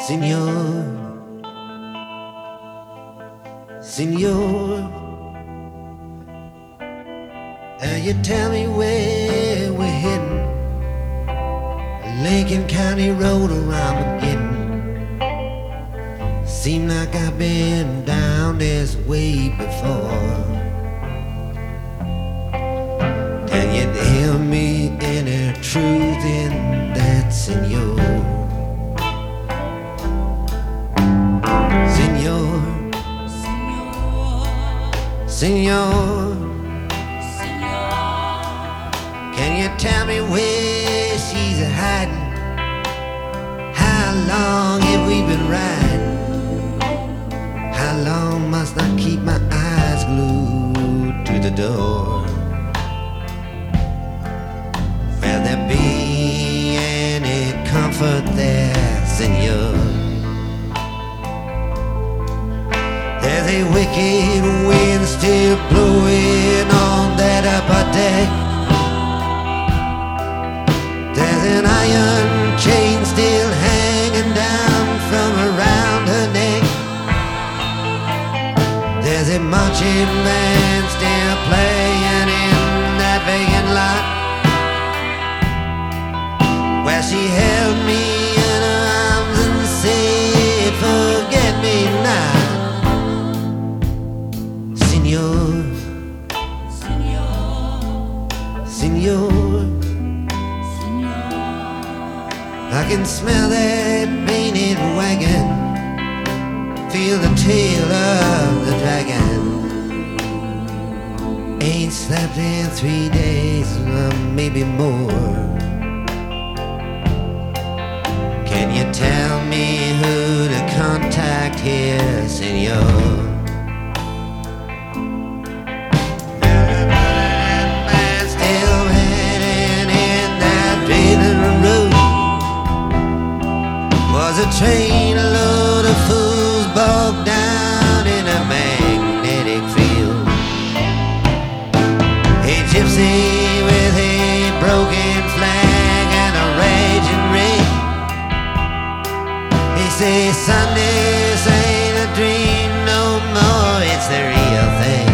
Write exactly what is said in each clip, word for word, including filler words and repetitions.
Senor, Senor, uh, you tell me where we're heading. Lincoln County Road or Armageddon. Seem like I've been down this way before. Can you tell me any truth in that, Senor? Senor, Senor, can you tell me where she's hiding? How long have we been riding? How long must I keep my eyes glued to the door? Will there be any comfort there, Senor? There's a wicked wind still blowing on that upper deck. There's an iron chain still hanging down from around her neck. There's a marching band still playing in that vacant lot where she held me in her arms and said, forget me not. Senor, Senor, I can smell that painted wagon, feel the tail of the dragon. Ain't slept in three days, or maybe more. Can you tell me who to contact here, Senor? Was a trainload of fools bogged down in a magnetic field. A gypsy with a broken flag and a raging ring. He says, son, this ain't a dream no more, it's the real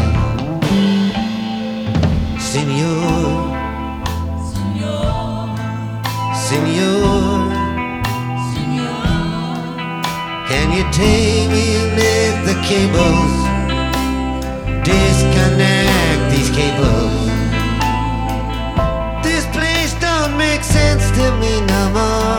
thing. Senor, Senor, can you take me with the cables? Disconnect these cables. This place don't make sense to me no more.